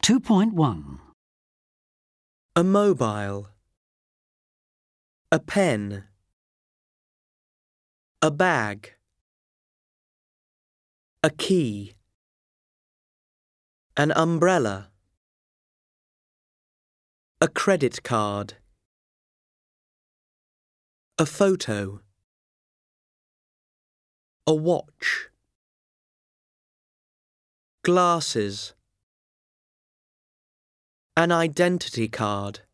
2.1. A mobile. A pen. A bag. A key. An umbrella. A credit card. A photo. A watch. Glasses. An identity card.